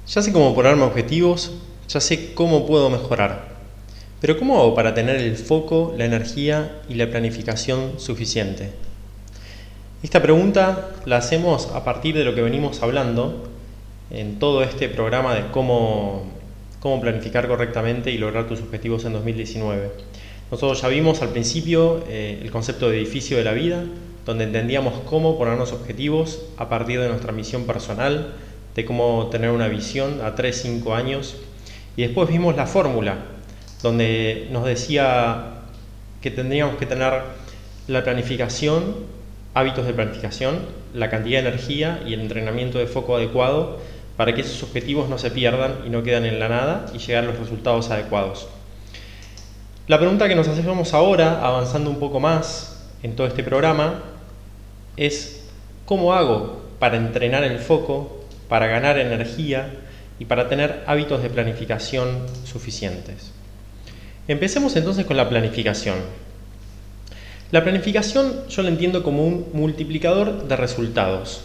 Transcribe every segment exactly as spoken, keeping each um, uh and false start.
Ya sé cómo ponerme objetivos, ya sé cómo puedo mejorar. Pero ¿cómo hago para tener el foco, la energía y la planificación suficiente? Esta pregunta la hacemos a partir de lo que venimos hablando en todo este programa de cómo, cómo planificar correctamente y lograr tus objetivos en dos mil diecinueve. Nosotros ya vimos al principio eh, el concepto de edificio de la vida, donde entendíamos cómo ponernos objetivos a partir de nuestra misión personal, de cómo tener una visión a tres, cinco años. Y después vimos la fórmula, donde nos decía que tendríamos que tener la planificación, hábitos de planificación, la cantidad de energía y el entrenamiento de foco adecuado para que esos objetivos no se pierdan y no quedan en la nada y llegar a los resultados adecuados. La pregunta que nos hacemos ahora, avanzando un poco más en todo este programa, es ¿cómo hago para entrenar el foco, para ganar energía y para tener hábitos de planificación suficientes? Empecemos entonces con la planificación. La planificación yo la entiendo como un multiplicador de resultados.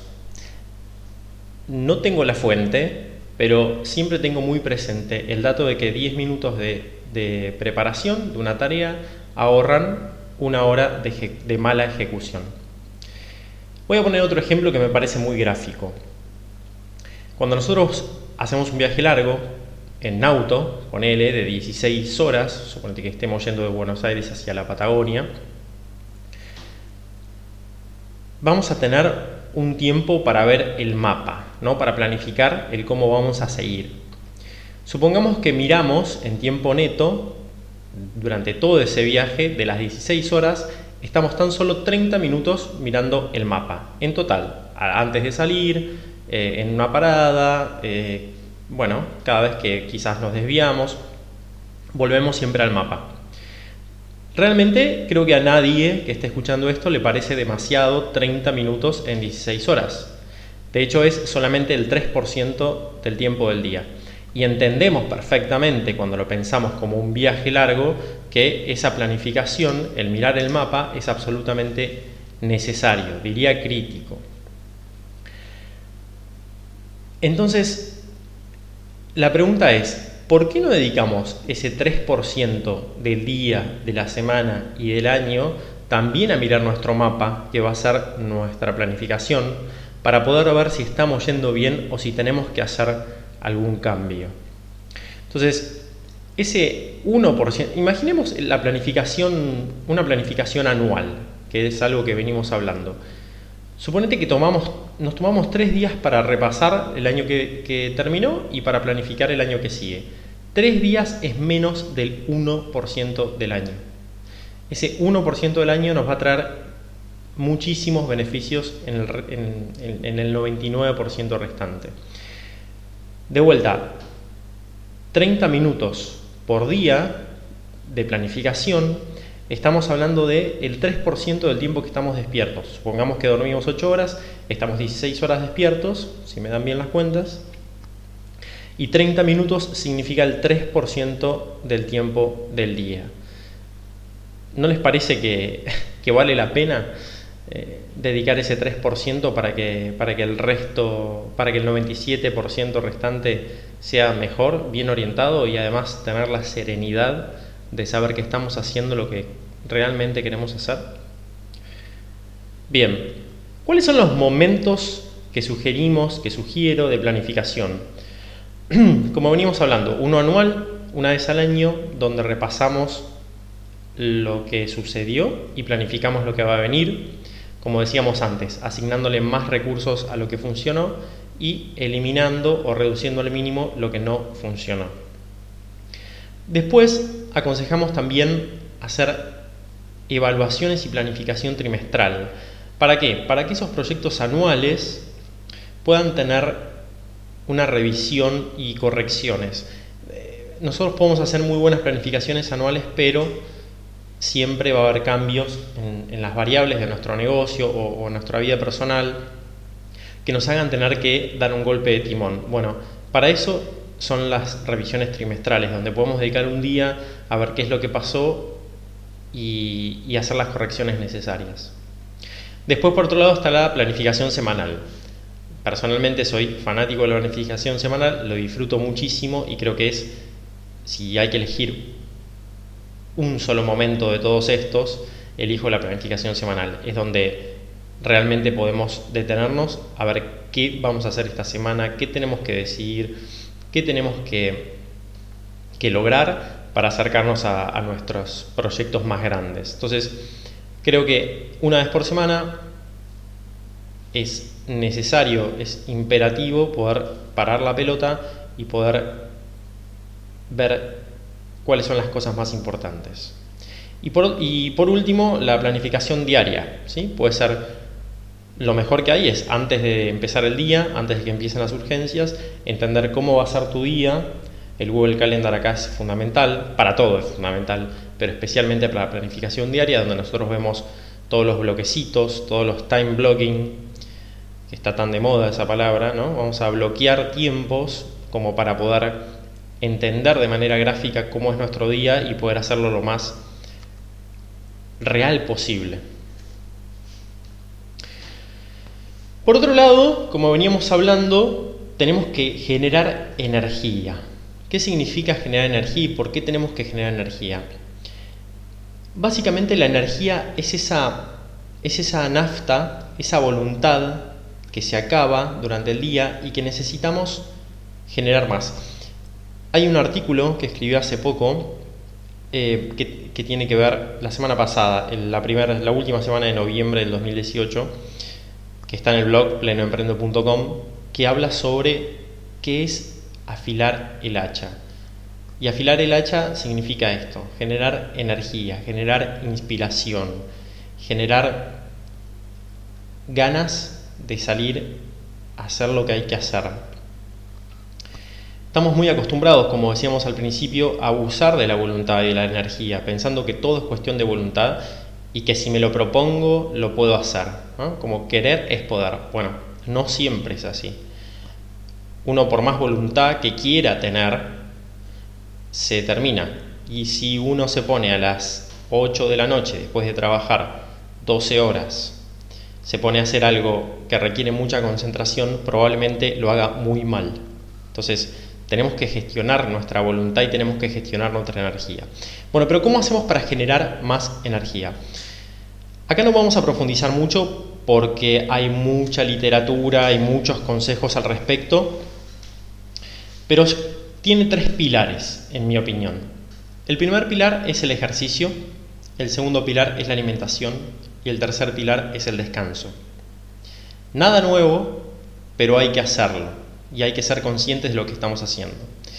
No tengo la fuente, pero siempre tengo muy presente el dato de que diez minutos de, de preparación de una tarea ahorran una hora de, de mala ejecución. Voy a poner otro ejemplo que me parece muy gráfico. Cuando nosotros hacemos un viaje largo, en auto, ponele, de dieciséis horas, suponete que estemos yendo de Buenos Aires hacia la Patagonia, vamos a tener un tiempo para ver el mapa, ¿no? Para planificar el cómo vamos a seguir. Supongamos que miramos en tiempo neto, durante todo ese viaje, de las dieciséis horas, estamos tan solo treinta minutos mirando el mapa, en total, antes de salir, eh, en una parada, eh, bueno, cada vez que quizás nos desviamos, volvemos siempre al mapa. Realmente creo que a nadie que esté escuchando esto le parece demasiado treinta minutos en dieciséis horas. De hecho es solamente el tres por ciento del tiempo del día. Y entendemos perfectamente cuando lo pensamos como un viaje largo que esa planificación, el mirar el mapa, es absolutamente necesario, diría crítico. Entonces, la pregunta es, ¿por qué no dedicamos ese tres por ciento del día, de la semana y del año también a mirar nuestro mapa, que va a ser nuestra planificación, para poder ver si estamos yendo bien o si tenemos que hacer algún cambio? Entonces, ese uno por ciento, imaginemos la planificación, una planificación anual, que es algo que venimos hablando. Suponete que tomamos, nos tomamos tres días para repasar el año que, que terminó y para planificar el año que sigue. Tres días es menos del uno por ciento del año. Ese uno por ciento del año nos va a traer muchísimos beneficios en el, en, en el noventa y nueve por ciento restante. De vuelta, treinta minutos por día de planificación. Estamos hablando del tres por ciento del tiempo que estamos despiertos. Supongamos que dormimos ocho horas, estamos dieciséis horas despiertos, si me dan bien las cuentas, y treinta minutos significa el tres por ciento del tiempo del día. ¿No les parece que, que vale la pena eh, dedicar ese tres por ciento para que, para que el resto, para que el noventa y siete por ciento restante sea mejor, bien orientado y además tener la serenidad de saber que estamos haciendo lo que realmente queremos hacer? Bien, ¿cuáles son los momentos que sugerimos, que sugiero de planificación? Como venimos hablando, uno anual, una vez al año, donde repasamos lo que sucedió y planificamos lo que va a venir, como decíamos antes, asignándole más recursos a lo que funcionó y eliminando o reduciendo al mínimo lo que no funcionó. Después aconsejamos también hacer evaluaciones y planificación trimestral. ¿Para qué? Para que esos proyectos anuales puedan tener una revisión y correcciones. Nosotros podemos hacer muy buenas planificaciones anuales, pero siempre va a haber cambios en, en las variables de nuestro negocio o, o nuestra vida personal que nos hagan tener que dar un golpe de timón. Bueno, para eso son las revisiones trimestrales, donde podemos dedicar un día a ver qué es lo que pasó y, y hacer las correcciones necesarias. Después, por otro lado, está la planificación semanal. personalmente soy fanático de la planificación semanal, lo disfruto muchísimo y creo que es, si hay que elegir un solo momento de todos estos, elijo la planificación semanal. Es donde realmente podemos detenernos a ver qué vamos a hacer esta semana, qué tenemos que decidir, qué tenemos que, que lograr para acercarnos a, a nuestros proyectos más grandes. Entonces, creo que una vez por semana es necesario, es imperativo poder parar la pelota y poder ver cuáles son las cosas más importantes. Y por, y por último, la planificación diaria, ¿sí? Puede ser lo mejor que hay es antes de empezar el día, antes de que empiecen las urgencias, entender cómo va a ser tu día. El Google Calendar acá es fundamental, para todo es fundamental, pero especialmente para la planificación diaria, donde nosotros vemos todos los bloquecitos, todos los time blocking, que está tan de moda esa palabra, ¿no? Vamos a bloquear tiempos como para poder entender de manera gráfica cómo es nuestro día y poder hacerlo lo más real posible. Por otro lado, como veníamos hablando, tenemos que generar energía. ¿Qué significa generar energía y por qué tenemos que generar energía? Básicamente la energía es esa, es esa nafta, esa voluntad que se acaba durante el día y que necesitamos generar más. Hay un artículo que escribí hace poco eh, que, que tiene que ver la semana pasada, en la, primera, la última semana de noviembre del dos mil dieciocho, que está en el blog pleno emprendo punto com, que habla sobre qué es afilar el hacha. Y afilar el hacha significa esto: generar energía, generar inspiración, generar ganas de salir a hacer lo que hay que hacer. Estamos muy acostumbrados, como decíamos al principio, a abusar de la voluntad y de la energía, pensando que todo es cuestión de voluntad y que si me lo propongo lo puedo hacer, ¿no? Como querer es poder. Bueno, no siempre es así. Uno, por más voluntad que quiera tener, se termina. Y si uno se pone a las ocho de la noche, después de trabajar doce horas, se pone a hacer algo que requiere mucha concentración, probablemente lo haga muy mal. Entonces, tenemos que gestionar nuestra voluntad y tenemos que gestionar nuestra energía. Bueno, pero ¿cómo hacemos para generar más energía? Acá no vamos a profundizar mucho porque hay mucha literatura y muchos consejos al respecto, pero tiene tres pilares, en mi opinión. El primer pilar es el ejercicio, el segundo pilar es la alimentación y el tercer pilar es el descanso. Nada nuevo, pero hay que hacerlo y hay que ser conscientes de lo que estamos haciendo.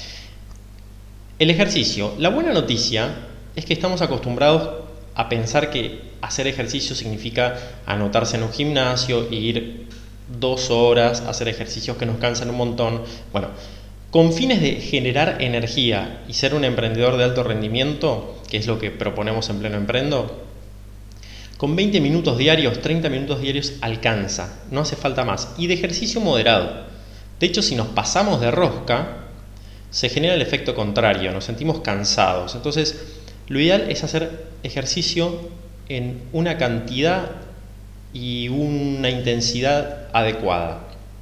El ejercicio. La buena noticia es que estamos acostumbrados a pensar que hacer ejercicio significa anotarse en un gimnasio e ir dos horas a hacer ejercicios que nos cansan un montón. Bueno, con fines de generar energía y ser un emprendedor de alto rendimiento, que es lo que proponemos en Pleno Emprendo, con veinte minutos diarios, treinta minutos diarios alcanza, no hace falta más. Y de ejercicio moderado. De hecho, si nos pasamos de rosca, se genera el efecto contrario, nos sentimos cansados. Entonces, lo ideal es hacer ejercicio en una cantidad y una intensidad adecuada.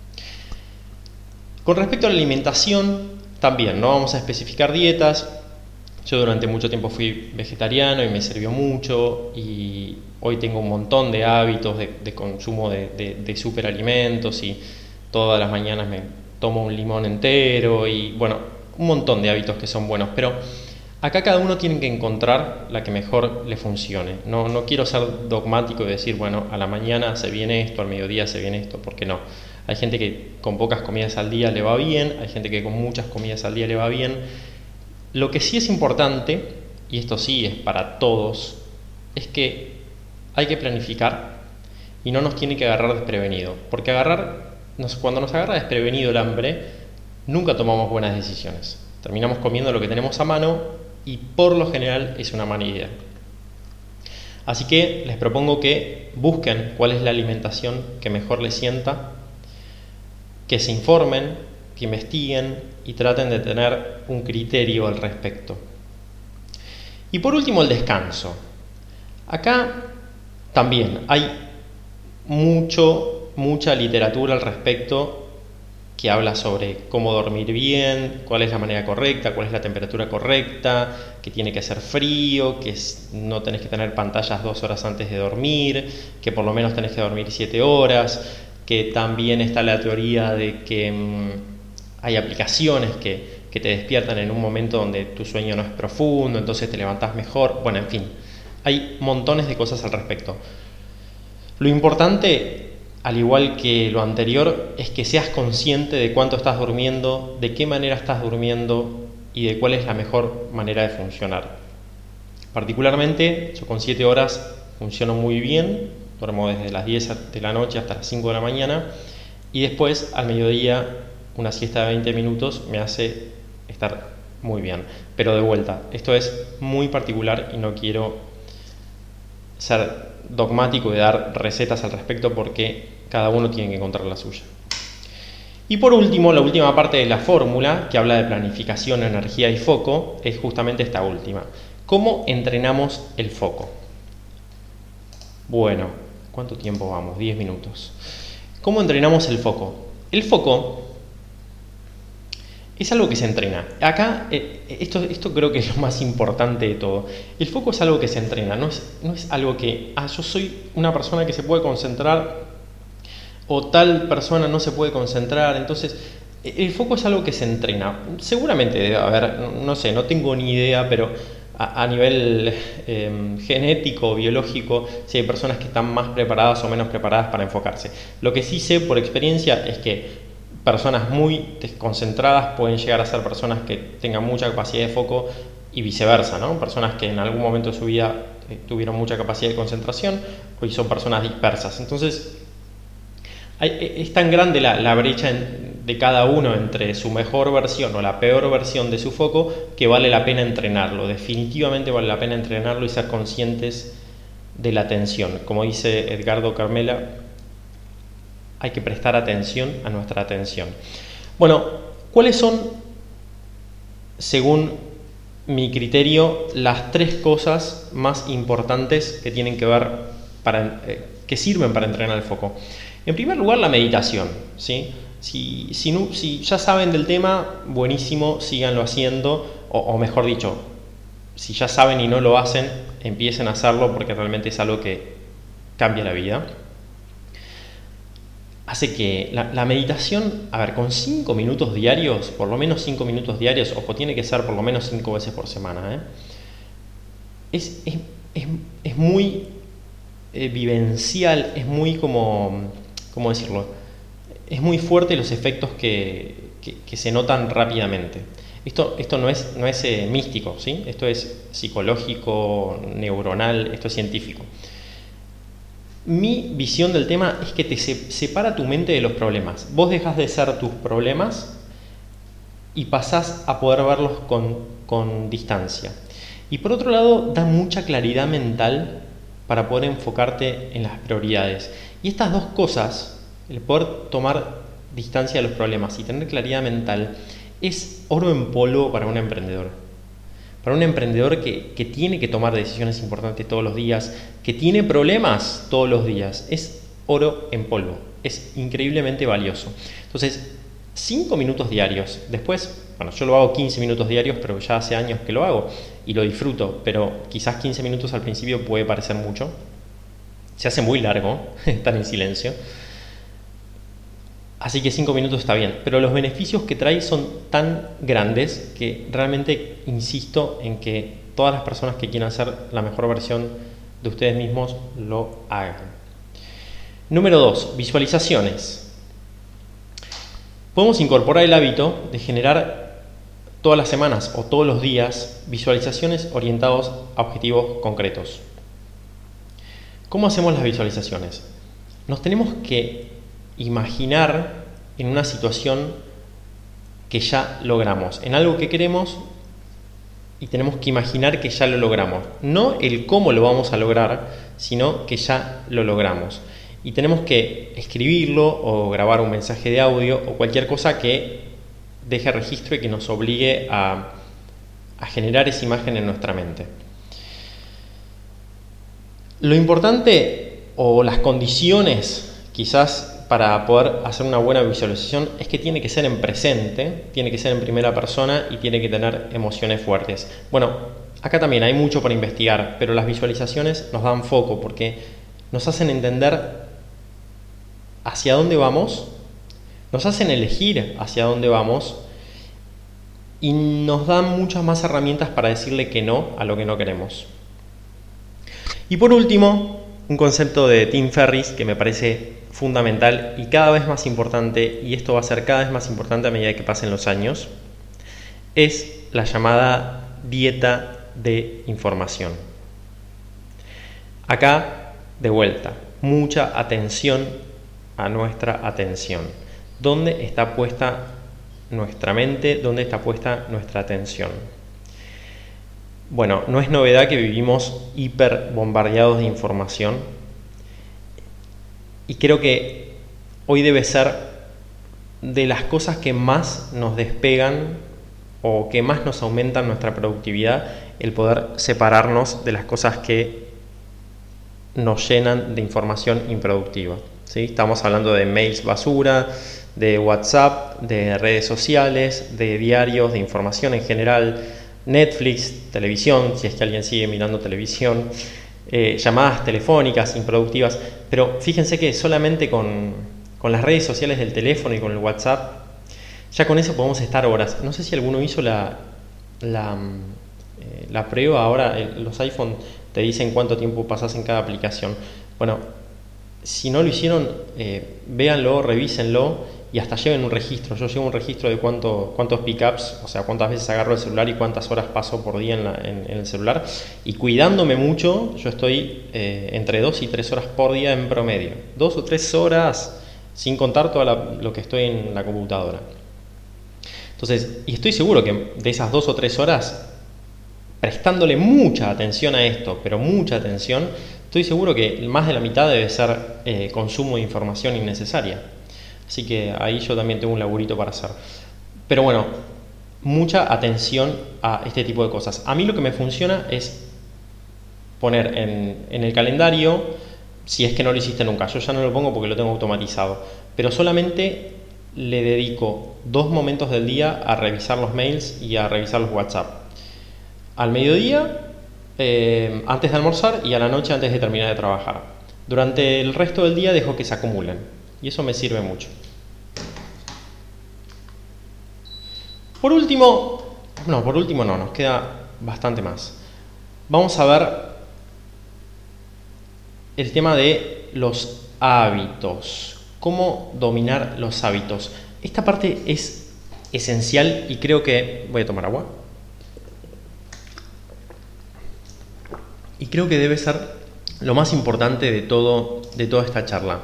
Con respecto a la alimentación, también no vamos a especificar dietas. Yo durante mucho tiempo fui vegetariano y me sirvió mucho, y hoy tengo un montón de hábitos de, de consumo de, de, de superalimentos, y todas las mañanas me tomo un limón entero y bueno, un montón de hábitos que son buenos, pero acá cada uno tiene que encontrar la que mejor le funcione. No, no quiero ser dogmático y decir, bueno, a la mañana se viene esto, al mediodía se viene esto, porque no. Hay gente que con pocas comidas al día le va bien, hay gente que con muchas comidas al día le va bien. Lo que sí es importante, y esto sí es para todos, es que hay que planificar y no nos tiene que agarrar desprevenido, porque agarrar, nos, cuando nos agarra desprevenido el hambre, nunca tomamos buenas decisiones. Terminamos comiendo lo que tenemos a mano y por lo general es una mala idea. Así que les propongo que busquen cuál es la alimentación que mejor les sienta, que se informen, que investiguen y traten de tener un criterio al respecto. Y por último, el descanso. Acá también hay mucho mucha literatura al respecto que habla sobre cómo dormir bien, cuál es la manera correcta, cuál es la temperatura correcta, que tiene que ser frío, que no tenés que tener pantallas dos horas antes de dormir, que por lo menos tenés que dormir siete horas, que también está la teoría de que mmm, hay aplicaciones que, que te despiertan en un momento donde tu sueño no es profundo, entonces te levantás mejor. Bueno, en fin, hay montones de cosas al respecto. Lo importante, al igual que lo anterior, es que seas consciente de cuánto estás durmiendo, de qué manera estás durmiendo y de cuál es la mejor manera de funcionar. Particularmente, yo con siete horas funciono muy bien, duermo desde las diez de la noche hasta las cinco de la mañana y después, al mediodía, una siesta de veinte minutos me hace estar muy bien. Pero de vuelta, esto es muy particular y no quiero ser dogmático de dar recetas al respecto porque cada uno tiene que encontrar la suya. Y por último, la última parte de la fórmula que habla de planificación, energía y foco es justamente esta última. ¿Cómo entrenamos el foco? Bueno, ¿cuánto tiempo vamos? diez minutos. ¿Cómo entrenamos el foco? El foco es algo que se entrena. Acá, eh, esto, esto creo que es lo más importante de todo. El foco es algo que se entrena, no es, no es algo que, ah, yo soy una persona que se puede concentrar o tal persona no se puede concentrar. Entonces, el foco es algo que se entrena. Seguramente debe haber, no sé, no tengo ni idea, pero a, a nivel eh, genético, biológico, si hay personas que están más preparadas o menos preparadas para enfocarse. Lo que sí sé por experiencia es que personas muy desconcentradas pueden llegar a ser personas que tengan mucha capacidad de foco y viceversa, ¿no? Personas que en algún momento de su vida eh, tuvieron mucha capacidad de concentración, hoy son personas dispersas. Entonces, hay, es tan grande la, la brecha en, de cada uno entre su mejor versión o la peor versión de su foco que vale la pena entrenarlo. Definitivamente vale la pena entrenarlo y ser conscientes de la atención. Como dice Edgardo Carmela, hay que prestar atención a nuestra atención. Bueno, ¿cuáles son, según mi criterio, las tres cosas más importantes que tienen que ver para, eh, que sirven para entrenar el foco? En primer lugar, la meditación, ¿sí? Si, si, no, si ya saben del tema, buenísimo, síganlo haciendo, o, o mejor dicho, si ya saben y no lo hacen, empiecen a hacerlo porque realmente es algo que cambia la vida. Hace que la, la meditación, a ver, con cinco minutos diarios, por lo menos cinco minutos diarios, ojo, tiene que ser por lo menos cinco veces por semana, ¿eh? es, es, es, es muy eh, vivencial, es muy como, ¿cómo decirlo? Es muy fuerte los efectos que, que, que se notan rápidamente. Esto, esto no es, no es eh, místico, ¿sí? Esto es psicológico, neuronal, esto es científico. Mi visión del tema es que te separa tu mente de los problemas. Vos dejas de ser tus problemas y pasás a poder verlos con, con distancia. Y por otro lado, da mucha claridad mental para poder enfocarte en las prioridades. Y estas dos cosas, el poder tomar distancia de los problemas y tener claridad mental, es oro en polvo para un emprendedor. Para un emprendedor que, que tiene que tomar decisiones importantes todos los días, que tiene problemas todos los días, es oro en polvo, es increíblemente valioso. Entonces, cinco minutos diarios, después, bueno, yo lo hago quince minutos diarios, pero ya hace años que lo hago y lo disfruto, pero quizás quince minutos al principio puede parecer mucho, se hace muy largo estar en silencio. Así que cinco minutos está bien, pero los beneficios que trae son tan grandes que realmente insisto en que todas las personas que quieran hacer la mejor versión de ustedes mismos lo hagan. Número dos, visualizaciones. Podemos incorporar el hábito de generar todas las semanas o todos los días visualizaciones orientadas a objetivos concretos. ¿Cómo hacemos las visualizaciones? Nos tenemos que imaginar en una situación que ya logramos, en algo que queremos y tenemos que imaginar que ya lo logramos, no el cómo lo vamos a lograr, sino que ya lo logramos y tenemos que escribirlo o grabar un mensaje de audio o cualquier cosa que deje registro y que nos obligue a, a generar esa imagen en nuestra mente. Lo importante o las condiciones quizás para poder hacer una buena visualización es que tiene que ser en presente, tiene que ser en primera persona y tiene que tener emociones fuertes. Bueno, acá también hay mucho para investigar, pero las visualizaciones nos dan foco porque nos hacen entender hacia dónde vamos, nos hacen elegir hacia dónde vamos y nos dan muchas más herramientas para decirle que no a lo que no queremos. Y por último, un concepto de Tim Ferriss que me parece fundamental y cada vez más importante, y esto va a ser cada vez más importante a medida que pasen los años, es la llamada dieta de información. Acá, de vuelta, mucha atención a nuestra atención. ¿Dónde está puesta nuestra mente? ¿Dónde está puesta nuestra atención? Bueno, no es novedad que vivimos hiper bombardeados de información y creo que hoy debe ser de las cosas que más nos despegan o que más nos aumentan nuestra productividad, el poder separarnos de las cosas que nos llenan de información improductiva, ¿sí? Estamos hablando de mails basura, de WhatsApp, de redes sociales, de diarios, de información en general, Netflix, televisión, si es que alguien sigue mirando televisión, eh, llamadas telefónicas improductivas, pero fíjense que solamente con, con las redes sociales del teléfono y con el WhatsApp, ya con eso podemos estar horas. No sé si alguno hizo la, la, eh, la prueba, ahora el, los iPhone te dicen cuánto tiempo pasas en cada aplicación. Bueno, si no lo hicieron, eh, véanlo, revísenlo y hasta lleven un registro. Yo llevo un registro de cuánto, cuántos pickups, o sea, cuántas veces agarro el celular y cuántas horas paso por día en, la, en, en el celular. Y cuidándome mucho, yo estoy eh, entre dos y tres horas por día en promedio. Dos o tres horas, sin contar todo lo que estoy en la computadora. Entonces, y estoy seguro que de esas dos o tres horas, prestándole mucha atención a esto, pero mucha atención, estoy seguro que más de la mitad debe ser eh, consumo de información innecesaria. Así que ahí yo también tengo un laburito para hacer. Pero bueno, mucha atención a este tipo de cosas. A mí lo que me funciona es poner en, en el calendario, si es que no lo hiciste nunca, yo ya no lo pongo porque lo tengo automatizado, pero solamente le dedico dos momentos del día a revisar los mails y a revisar los WhatsApp. Al mediodía, eh, antes de almorzar, y a la noche antes de terminar de trabajar. Durante el resto del día dejo que se acumulen y eso me sirve mucho. Por último, no, por último no, nos queda bastante más. Vamos a ver el tema de los hábitos. ¿Cómo dominar los hábitos? Esta parte es esencial y creo que... Voy a tomar agua. Y creo que debe ser lo más importante de, todo, de toda esta charla.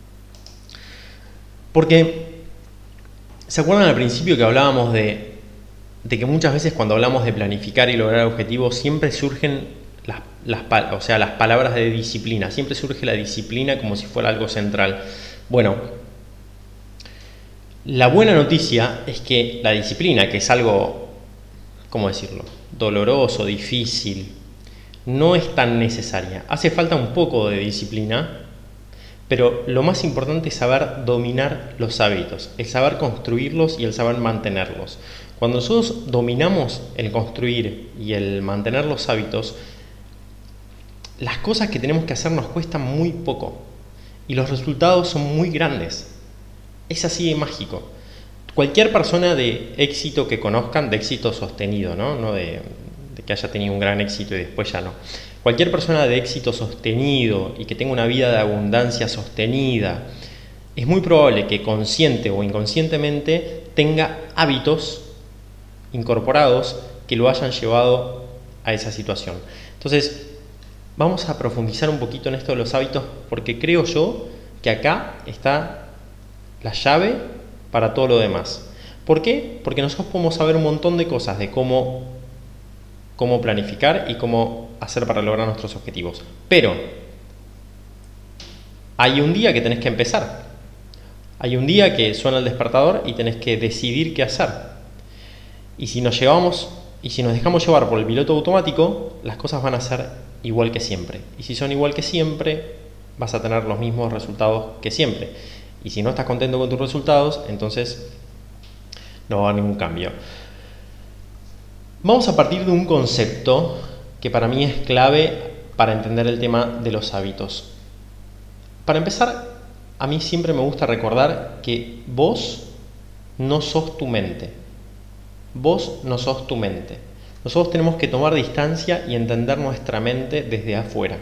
Porque, ¿se acuerdan al principio que hablábamos de, de que muchas veces cuando hablamos de planificar y lograr objetivos siempre surgen las, las, o sea, las palabras de disciplina, siempre surge la disciplina como si fuera algo central? Bueno, la buena noticia es que la disciplina, que es algo, ¿cómo decirlo?, doloroso, difícil, no es tan necesaria. Hace falta un poco de disciplina, pero lo más importante es saber dominar los hábitos, el saber construirlos y el saber mantenerlos. Cuando nosotros dominamos el construir y el mantener los hábitos, las cosas que tenemos que hacer nos cuestan muy poco y los resultados son muy grandes. Es así de mágico. Cualquier persona de éxito que conozcan, de éxito sostenido, ¿no? No de, de que haya tenido un gran éxito y después ya no. Cualquier persona de éxito sostenido y que tenga una vida de abundancia sostenida, es muy probable que consciente o inconscientemente tenga hábitos incorporados que lo hayan llevado a esa situación. Entonces, vamos a profundizar un poquito en esto de los hábitos porque creo yo que acá está la llave para todo lo demás. ¿Por qué? Porque nosotros podemos saber un montón de cosas de cómo, cómo planificar y cómo hacer para lograr nuestros objetivos. Pero hay un día que tenés que empezar. Hay un día que suena el despertador y tenés que decidir qué hacer. Y si nos llevamos y si nos dejamos llevar por el piloto automático, las cosas van a ser igual que siempre. Y si son igual que siempre, vas a tener los mismos resultados que siempre. Y si no estás contento con tus resultados, entonces no va a haber ningún cambio. Vamos a partir de un concepto que para mí es clave para entender el tema de los hábitos. Para empezar, a mí siempre me gusta recordar que vos no sos tu mente. Vos no sos tu mente. Nosotros tenemos que tomar distancia y entender nuestra mente desde afuera.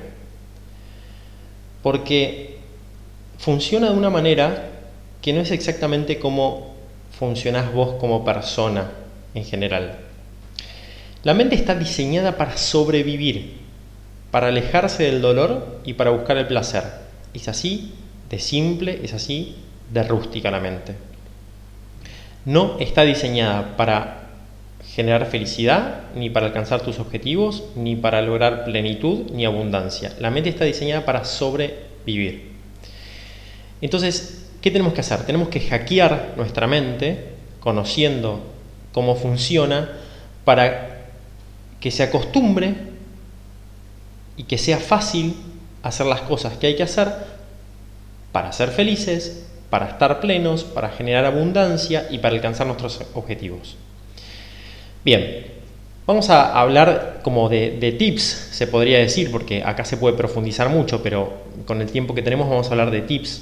Porque funciona de una manera que no es exactamente como funcionás vos como persona en general. La mente está diseñada para sobrevivir, para alejarse del dolor y para buscar el placer. Es así de simple, es así de rústica la mente. No está diseñada para generar felicidad, ni para alcanzar tus objetivos, ni para lograr plenitud, ni abundancia. La mente está diseñada para sobrevivir. Entonces, ¿qué tenemos que hacer? Tenemos que hackear nuestra mente, conociendo cómo funciona, para que se acostumbre y que sea fácil hacer las cosas que hay que hacer para ser felices, para estar plenos, para generar abundancia y para alcanzar nuestros objetivos. Bien, vamos a hablar como de, de tips, se podría decir, porque acá se puede profundizar mucho, pero con el tiempo que tenemos vamos a hablar de tips.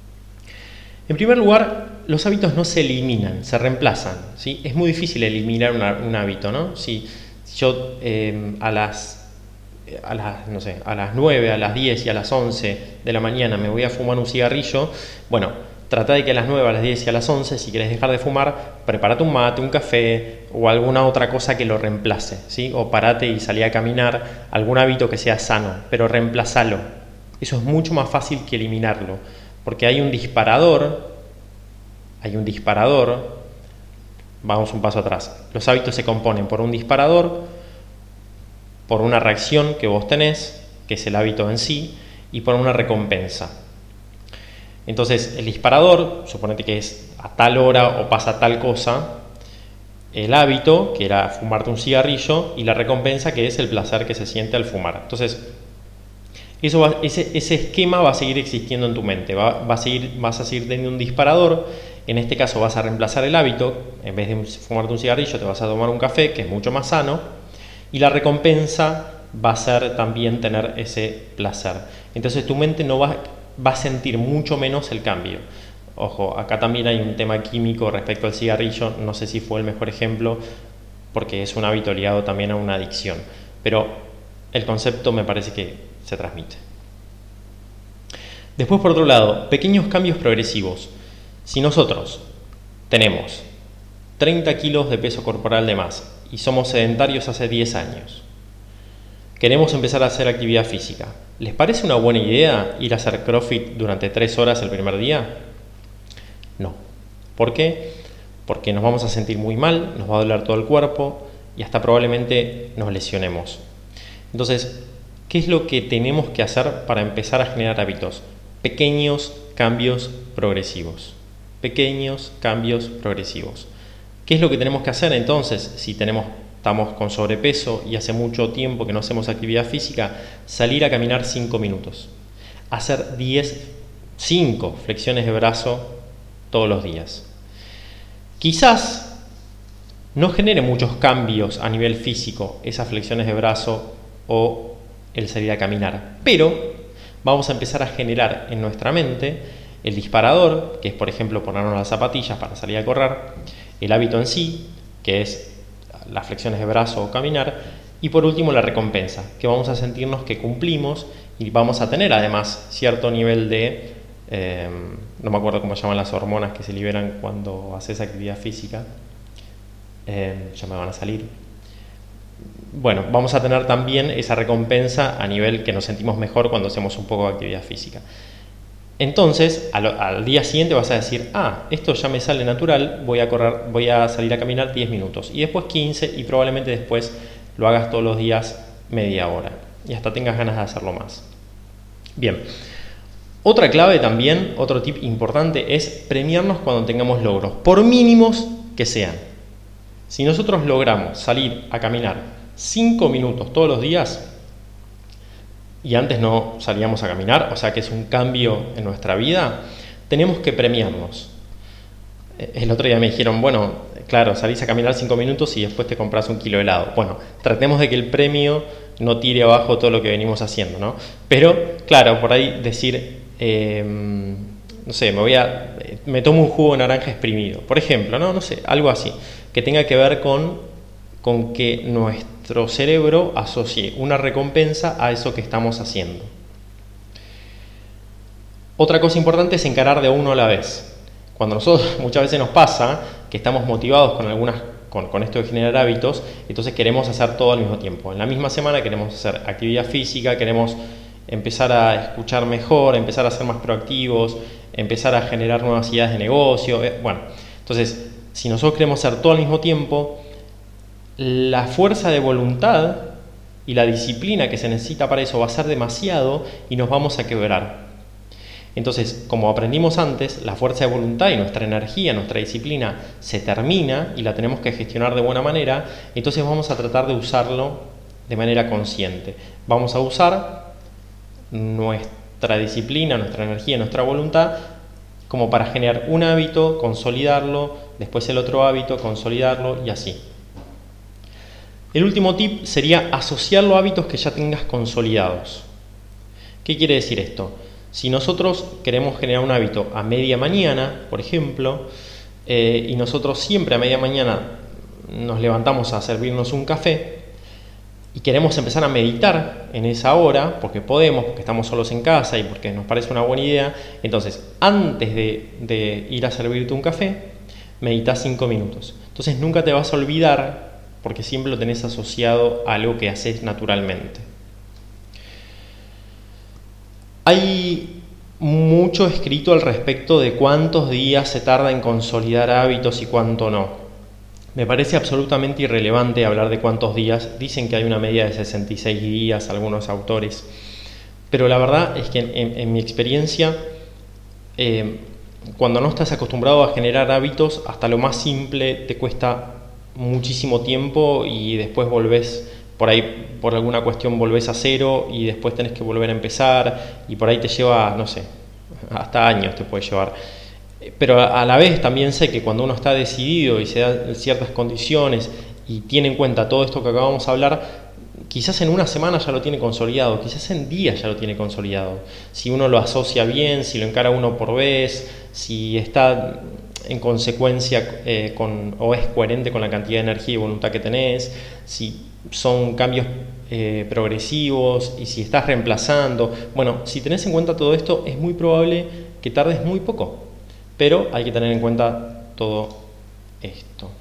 En primer lugar, los hábitos no se eliminan, se reemplazan, ¿sí? Es muy difícil eliminar una, un hábito, ¿no? Si, si yo eh, a las a las, no sé, a las nueve, a las diez y a las once de la mañana me voy a fumar un cigarrillo, bueno, trata de que a las nueve, a las diez y a las once, si quieres dejar de fumar, prepárate un mate, un café o alguna otra cosa que lo reemplace, ¿sí? O parate y salí a caminar, algún hábito que sea sano, pero reemplazalo. Eso es mucho más fácil que eliminarlo, porque hay un disparador, hay un disparador, vamos un paso atrás. Los hábitos se componen por un disparador, por una reacción que vos tenés, que es el hábito en sí, y por una recompensa. Entonces, el disparador, suponete que es a tal hora o pasa tal cosa, el hábito, que era fumarte un cigarrillo, y la recompensa, que es el placer que se siente al fumar. Entonces, eso va, ese, ese esquema va a seguir existiendo en tu mente, va, va a seguir, vas a seguir teniendo un disparador. En este caso vas a reemplazar el hábito, en vez de fumarte un cigarrillo te vas a tomar un café, que es mucho más sano, y la recompensa va a ser también tener ese placer. Entonces tu mente no va, va a sentir mucho menos el cambio. Ojo, acá también hay un tema químico respecto al cigarrillo, no sé si fue el mejor ejemplo, porque es un hábito ligado también a una adicción, pero el concepto me parece que se transmite. Después, por otro lado, pequeños cambios progresivos. Si nosotros tenemos treinta kilos de peso corporal de más y somos sedentarios hace diez años, queremos empezar a hacer actividad física, ¿les parece una buena idea ir a hacer CrossFit durante tres horas el primer día? No. ¿Por qué? Porque nos vamos a sentir muy mal, nos va a doler todo el cuerpo y hasta probablemente nos lesionemos. Entonces, ¿qué es lo que tenemos que hacer para empezar a generar hábitos? Pequeños cambios progresivos. Pequeños cambios progresivos. ¿Qué es lo que tenemos que hacer entonces si tenemos, estamos con sobrepeso y hace mucho tiempo que no hacemos actividad física? Salir a caminar cinco minutos. Hacer diez, cinco flexiones de brazo todos los días. Quizás no genere muchos cambios a nivel físico esas flexiones de brazo o el salir a caminar, pero vamos a empezar a generar en nuestra mente el disparador, que es por ejemplo ponernos las zapatillas para salir a correr, el hábito en sí, que es las flexiones de brazo o caminar, y por último la recompensa, que vamos a sentirnos que cumplimos y vamos a tener además cierto nivel de, eh, no me acuerdo cómo se llaman las hormonas que se liberan cuando haces actividad física, eh, ya me van a salir. Bueno, vamos a tener también esa recompensa a nivel que nos sentimos mejor cuando hacemos un poco de actividad física. Entonces, al, al día siguiente vas a decir, ah, esto ya me sale natural, voy a correr, voy a salir a caminar diez minutos, y después quince, y probablemente después lo hagas todos los días media hora, y hasta tengas ganas de hacerlo más. Bien, otra clave también, otro tip importante es premiarnos cuando tengamos logros, por mínimos que sean. Si nosotros logramos salir a caminar cinco minutos todos los días, y antes no salíamos a caminar, o sea que es un cambio en nuestra vida, tenemos que premiarnos. El otro día me dijeron, bueno, claro, salís a caminar cinco minutos y después te compras un kilo de helado. Bueno, tratemos de que el premio no tire abajo todo lo que venimos haciendo, ¿no? Pero, claro, por ahí decir, eh, no sé, me voy a, me tomo un jugo de naranja exprimido, por ejemplo, ¿no? No sé, algo así, que tenga que ver con, con que nuestro cerebro asocie una recompensa a eso que estamos haciendo. Otra cosa importante es encarar de uno a la vez. Cuando nosotros muchas veces nos pasa que estamos motivados con algunas con, con esto de generar hábitos, entonces queremos hacer todo al mismo tiempo. En la misma semana queremos hacer actividad física, queremos empezar a escuchar mejor, empezar a ser más proactivos, empezar a generar nuevas ideas de negocio. Bueno, entonces, si nosotros queremos hacer todo al mismo tiempo, la fuerza de voluntad y la disciplina que se necesita para eso va a ser demasiado y nos vamos a quebrar. Entonces, como aprendimos antes, la fuerza de voluntad y nuestra energía, nuestra disciplina se termina y la tenemos que gestionar de buena manera, entonces vamos a tratar de usarlo de manera consciente. Vamos a usar nuestra disciplina, nuestra energía, nuestra voluntad como para generar un hábito, consolidarlo, después el otro hábito, consolidarlo y así. El último tip sería asociarlo a hábitos que ya tengas consolidados. ¿Qué quiere decir esto? Si nosotros queremos generar un hábito a media mañana, por ejemplo, eh, y nosotros siempre a media mañana nos levantamos a servirnos un café y queremos empezar a meditar en esa hora, porque podemos, porque estamos solos en casa y porque nos parece una buena idea, entonces antes de, de ir a servirte un café, meditas cinco minutos. Entonces nunca te vas a olvidar, porque siempre lo tenés asociado a algo que haces naturalmente. Hay mucho escrito al respecto de cuántos días se tarda en consolidar hábitos y cuánto no. Me parece absolutamente irrelevante hablar de cuántos días. Dicen que hay una media de sesenta y seis días algunos autores. Pero la verdad es que en, en, en mi experiencia, eh, cuando no estás acostumbrado a generar hábitos, hasta lo más simple te cuesta muchísimo tiempo y después volvés... Por ahí, por alguna cuestión, volvés a cero y después tenés que volver a empezar y por ahí te lleva, no sé, hasta años te puede llevar. Pero a la vez también sé que cuando uno está decidido y se da ciertas condiciones y tiene en cuenta todo esto que acabamos de hablar, quizás en una semana ya lo tiene consolidado, quizás en días ya lo tiene consolidado. Si uno lo asocia bien, si lo encara uno por vez, si está en consecuencia eh, con, o es coherente con la cantidad de energía y voluntad que tenés, si son cambios eh, progresivos y si estás reemplazando. Bueno, si tenés en cuenta todo esto, es muy probable que tardes muy poco, pero hay que tener en cuenta todo esto.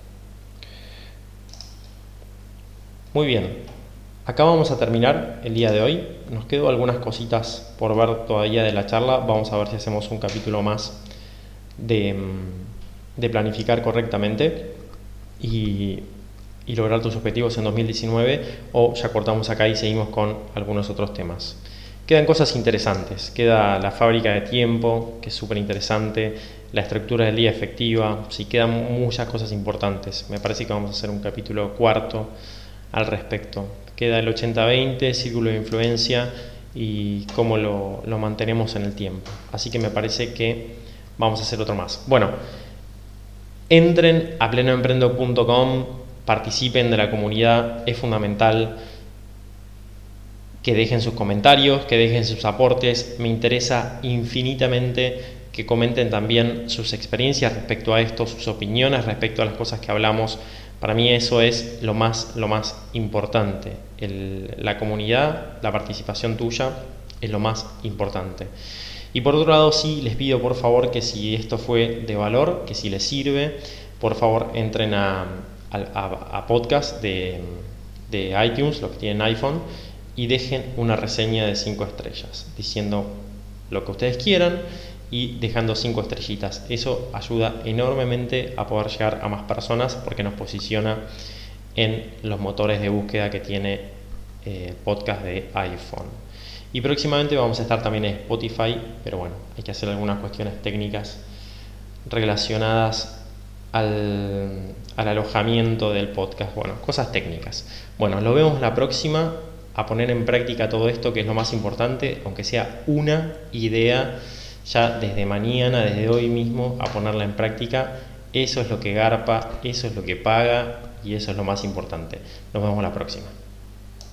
Muy bien, acá vamos a terminar el día de hoy. Nos quedan algunas cositas por ver todavía de la charla. Vamos a ver si hacemos un capítulo más de, de planificar correctamente y y lograr tus objetivos en dos mil diecinueve, o ya cortamos acá y seguimos con algunos otros temas. Quedan cosas interesantes, queda la fábrica de tiempo, que es súper interesante, la estructura del día efectiva, sí, quedan muchas cosas importantes. Me parece que vamos a hacer un capítulo cuarto al respecto. Queda el ochenta veinte, círculo de influencia y cómo lo, lo mantenemos en el tiempo. Así que me parece que vamos a hacer otro más. Bueno, entren a pleno emprendo punto com, participen de la comunidad, es fundamental que dejen sus comentarios, que dejen sus aportes. Me interesa infinitamente que comenten también sus experiencias respecto a esto, sus opiniones respecto a las cosas que hablamos. Para mí eso es lo más, lo más importante. El, la comunidad, la participación tuya es lo más importante. Y por otro lado, sí, les pido por favor que si esto fue de valor, que si les sirve, por favor entren a A, a, a podcast de, de iTunes, los que tienen iPhone, y dejen una reseña de cinco estrellas diciendo lo que ustedes quieran y dejando cinco estrellitas. Eso ayuda enormemente a poder llegar a más personas porque nos posiciona en los motores de búsqueda que tiene eh, podcast de iPhone. Y próximamente vamos a estar también en Spotify, pero bueno, hay que hacer algunas cuestiones técnicas relacionadas Al, al alojamiento del podcast, bueno, cosas técnicas. Bueno, lo vemos la próxima, a poner en práctica todo esto que es lo más importante, aunque sea una idea, ya desde mañana, desde hoy mismo, a ponerla en práctica. Eso es lo que garpa, eso es lo que paga y eso es lo más importante. Nos vemos la próxima.